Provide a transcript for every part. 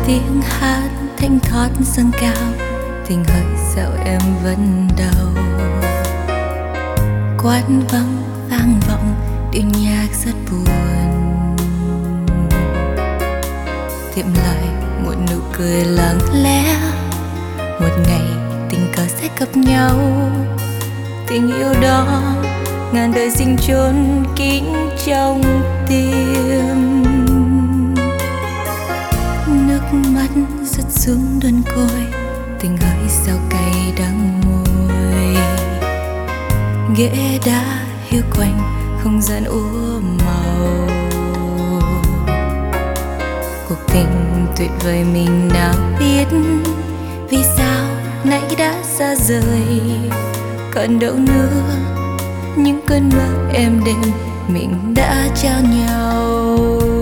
tiếng hát thanh thoát dâng cao, tình hỡi sao em vẫn đau. Quán vắng vang vọng điệu nhạc rất buồn, tiệm lại một nụ cười lặng lẽ. Một ngày tình cờ sẽ gặp nhau, tình yêu đó ngàn đời sinh chôn kín trong tim. Nước mắt rớt xuống đơn côi, tình hỡi sao cay đắng môi. Ghế đá hiu quạnh không gian úa màu. Cuộc tình tuyệt vời mình nào biết, vì sao nãy đã xa rời. Còn đâu nữa những cơn mơ êm đềm mình đã trao nhau.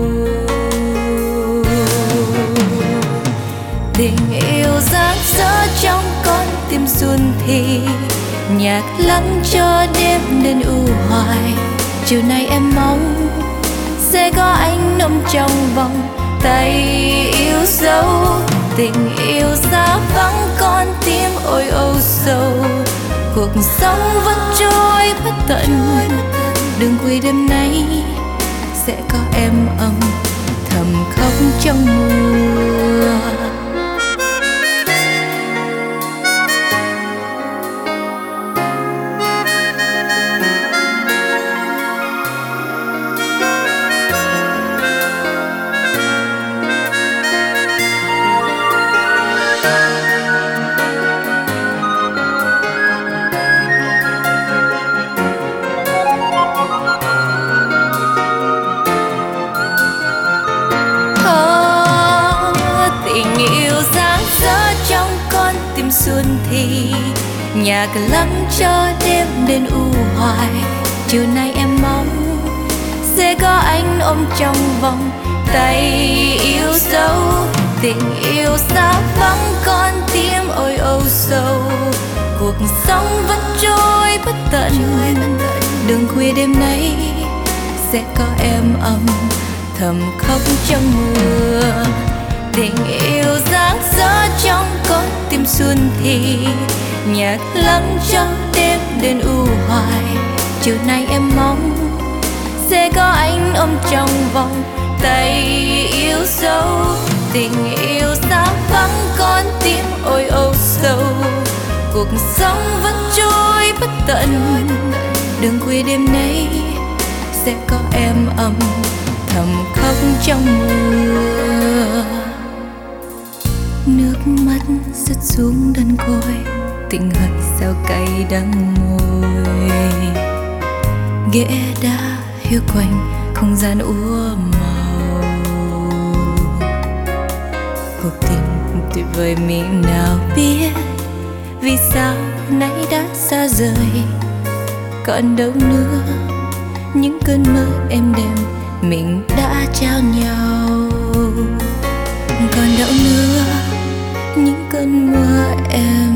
Tình yêu rạng rỡ trong con tim xuân thì nhạc lắng cho đêm đến u hoài. Chiều nay em mong sẽ có anh ôm trong vòng tay yêu dấu. Tình yêu xa vắng con tim ôi âu sầu. Cuộc sống vẫn trôi bất tận, đừng quên đêm nay sẽ có em ấm thầm khóc trong mưa. Xuân thì nhạc lắng cho đêm đến u hoài. Chiều nay em mong sẽ có anh ôm trong vòng tay yêu dấu. Tình yêu xa vắng con tim ôi âu sầu. Cuộc sống vẫn trôi bất tận, đường khuya đêm nay sẽ có em ấm thầm khóc trong mưa. Tình yêu rạng rỡ trong con tim xuân thì nhạc lắng cho đêm đến u hoài. Chiều nay em mong sẽ có anh ôm trong vòng tay yêu dấu. Tình yêu xa vắng con tim ôi âu sầu. Cuộc sống vẫn trôi bất tận, đường khuya đêm nay sẽ có em ấm thầm khóc trong mưa. Nước mắt rớt xuống đơn côi, tình hận sao cay đắng môi. Ghế đá hiu quạnh không gian úa màu. Cuộc tình tuyệt vời mình nào biết, vì sao nãy đã xa rời. Còn đâu nữa những cơn mơ êm đềm mình đã trao nhau. Còn đâu nữa những cơn mưa em